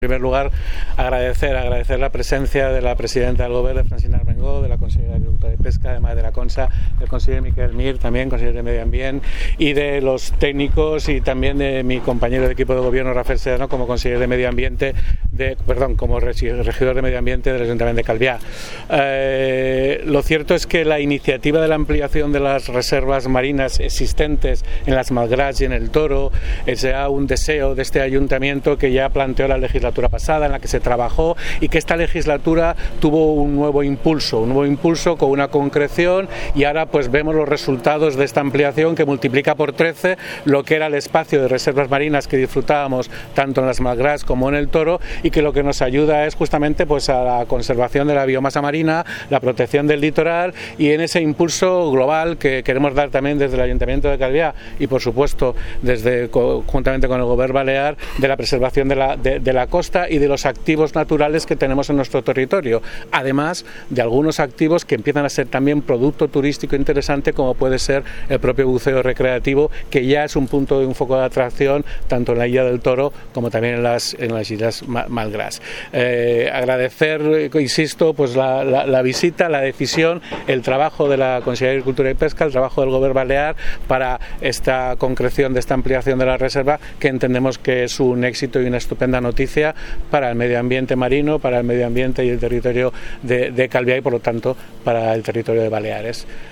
En primer lugar, agradecer la presencia de la presidenta del Gobierno, Francina Armengol, de la consellera de Agricultura y Pesca, además de la CONSA, del consejero Miquel Mir, también consejero de Medio Ambiente, y de los técnicos y también de mi compañero de equipo de gobierno, Rafael Sedano, como consejero de Medio Ambiente, como regidor de Medio Ambiente del Ayuntamiento de Calviá. Lo cierto es que la iniciativa de la ampliación de las reservas marinas existentes en las Malgras y en el Toro es ya un deseo de este ayuntamiento que ya planteó la legislatura pasada, en la que se trabajó, y que esta legislatura tuvo un nuevo impulso con una concreción, y ahora pues vemos los resultados de esta ampliación que multiplica por 13 lo que era el espacio de reservas marinas que disfrutábamos tanto en las Malgras como en el Toro, y que lo que nos ayuda es justamente pues a la conservación de la biomasa marina, la protección del litoral, y en ese impulso global que queremos dar también desde el Ayuntamiento de Calviá y por supuesto juntamente con el Gobierno Balear, de la preservación de la costa y de los activos naturales que tenemos en nuestro territorio, además de algunos activos que empiezan a ser también producto turístico interesante, como puede ser el propio buceo recreativo, que ya es un punto de un foco de atracción tanto en la isla del Toro como también en las islas Malgras. Agradecer, insisto, pues la visita, la decisión, el trabajo de la Consejería de Agricultura y Pesca, el trabajo del Gobierno Balear para esta concreción de esta ampliación de la reserva, que entendemos que es un éxito y una estupenda noticia para el medio ambiente marino, para el medio ambiente y el territorio de Calviá, y por lo tanto para el territorio de Baleares.